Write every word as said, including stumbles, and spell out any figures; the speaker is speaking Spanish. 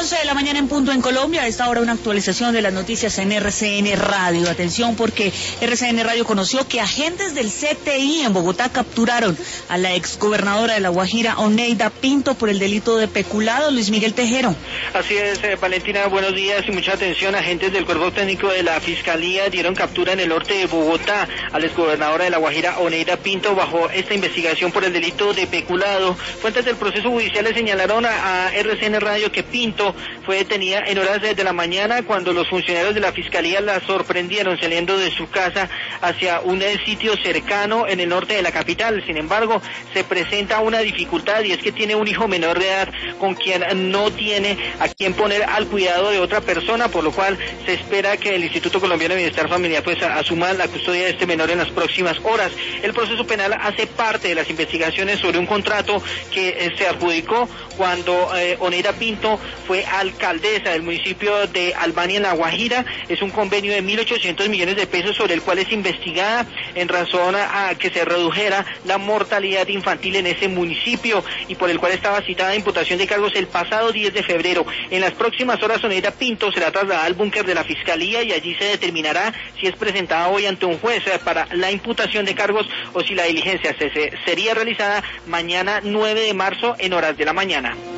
once de la mañana en punto en Colombia. A esta hora una actualización de las noticias en R C N Radio. Atención, porque R C N Radio conoció que agentes del C T I en Bogotá capturaron a la exgobernadora de La Guajira, Oneida Pinto, por el delito de peculado. Luis Miguel Tejero. Así es, eh, Valentina, buenos días y mucha atención. Agentes del Cuerpo Técnico de la Fiscalía dieron captura en el norte de Bogotá a la exgobernadora de La Guajira, Oneida Pinto, bajo esta investigación por el delito de peculado. Fuentes del proceso judicial le señalaron a, a R C N Radio que Pinto fue detenida en horas de la mañana cuando los funcionarios de la Fiscalía la sorprendieron saliendo de su casa hacia un sitio cercano en el norte de la capital. Sin embargo, se presenta una dificultad, y es que tiene un hijo menor de edad con quien no tiene a quien poner al cuidado de otra persona, por lo cual se espera que el Instituto Colombiano de Bienestar Familiar pues asuma la custodia de este menor en las próximas horas. El proceso penal hace parte de las investigaciones sobre un contrato que eh, se adjudicó cuando eh, Oneida Pinto fue alcaldesa del municipio de Albania en La Guajira. Es un convenio de mil ochocientos millones de pesos sobre el cual es investigada en razón a, a que se redujera la mortalidad infantil en ese municipio, y por el cual estaba citada a imputación de cargos el pasado diez de febrero. En las próximas horas Oneida Pinto será trasladada al búnker de la Fiscalía y allí se determinará si es presentada hoy ante un juez para la imputación de cargos o si la diligencia se, se, sería realizada mañana nueve de marzo en horas de la mañana.